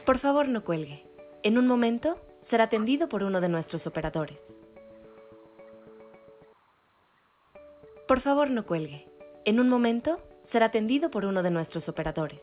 Por favor, no cuelgue. En un momento será atendido por uno de nuestros operadores. Por favor, no cuelgue. En un momento será atendido por uno de nuestros operadores.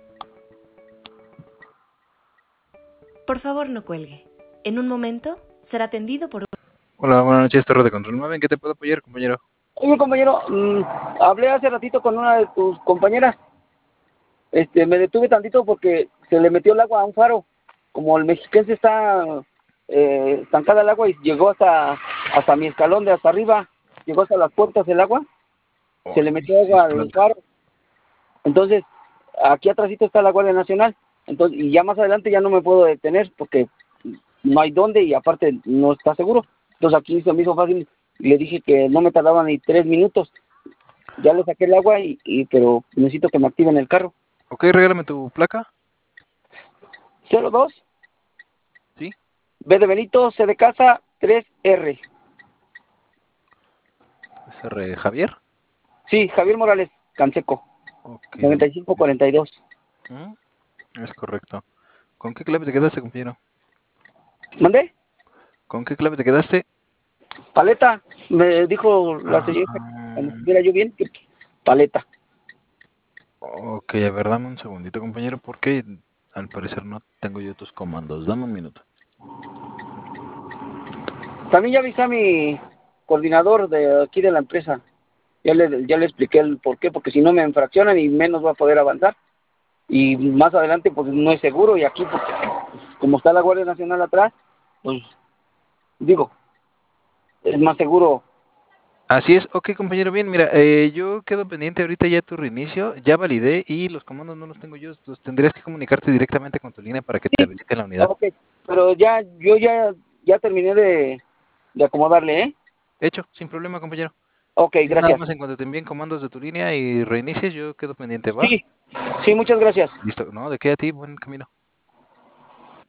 Por favor, no cuelgue. En un momento será atendido por... Hola, buenas noches, Torre de Control 9. ¿En qué te puedo apoyar, compañero? Oye, compañero, hablé hace ratito con una de tus compañeras. Me detuve tantito porque se le metió el agua a un faro. Como el mexiquense está estancada el agua y llegó hasta mi escalón de hasta arriba, llegó hasta las puertas el agua, se le metió agua al faro. Entonces, aquí atrásito está la Guardia Nacional. Entonces, y ya más adelante ya no me puedo detener porque no hay dónde y aparte no está seguro. Entonces aquí se me hizo fácil. Le dije que no me tardaba ni 3 minutos. Ya le saqué el agua, pero necesito que me activen el carro. Ok, regálame tu placa. 02 Sí. B de Benito, C de casa, 3R. SR Javier. Sí, Javier Morales Canseco. Ok. 9542. Es correcto. ¿Con qué clave te quedaste, compañero? ¿Mandé? ¿Con qué clave te quedaste? Paleta. Me dijo la señorita cuando estuviera yo bien que paleta. Ok, a ver, dame un segundito, compañero, porque al parecer no tengo yo tus comandos. Dame un minuto. También ya avisé a mi coordinador de aquí de la empresa. Ya le expliqué el por qué, porque si no me infraccionan y menos va a poder avanzar. Y más adelante pues no es seguro y aquí pues, como está la Guardia Nacional atrás, pues digo, es más seguro. Así es, ok, compañero, bien, mira, yo quedo pendiente ahorita ya tu reinicio, ya validé y los comandos no los tengo yo, los tendrías que comunicarte directamente con tu línea para que te Sí, habilite la unidad. ok, pero yo ya terminé de acomodarle, ¿eh? Hecho, sin problema, compañero. Ok, Nada gracias. más en cuanto te envíen comandos de tu línea y reinicies, yo quedo pendiente, ¿va? Sí, sí, muchas gracias. Listo, ¿no? ¿De qué a ti? Buen camino.